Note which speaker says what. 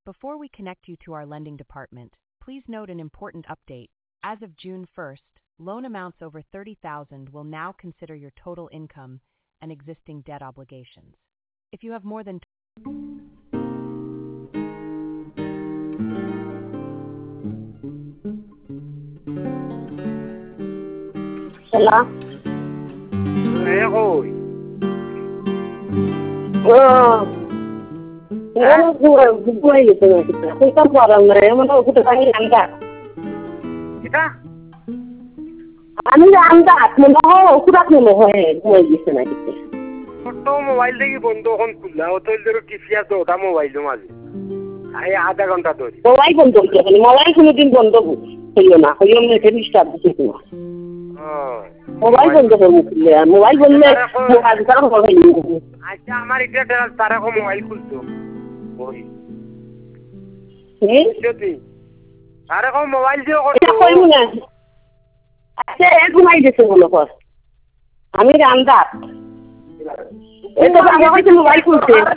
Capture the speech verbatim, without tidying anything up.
Speaker 1: Before we connect you to our lending department, please note an important update. As of June first, loan amounts over thirty thousand will now consider your total income and existing debt obligations. If you have more than
Speaker 2: Hello?
Speaker 3: Egoy.
Speaker 2: Oh. Ano ko buhay ito na kita. Kita parang na yung mga kuto kang anda.
Speaker 3: Kita?
Speaker 2: Ano yung anda? Ano ko kurat mo mo eh buhay ito na kita.
Speaker 3: ছোট্ট mobile থেকে বন্ধ এখন খুললা ও তো ধরো টিপিয়া তো ওটা mobile মাঝে এই আধা ঘন্টা ধরে
Speaker 2: মোবাইল বন্ধ করতে মোবাইল কোনোদিন বন্ধ হইও না হইও না এটা ডিস্টার্ব দিতে না মোবাইল বন্ধ করবো মোবাইল বললে কাজ করা হবে
Speaker 3: আচ্ছা আমার এটা তারা কো মোবাইল খুলতো ওই
Speaker 2: হ্যাঁ
Speaker 3: যদি তারা কো মোবাইল দিও
Speaker 2: এটা কইব না আচ্ছা এক ঘুমাই দিতে বলো কর আমি রান্দার এটা আমার কাছে মোবাইল খুলতে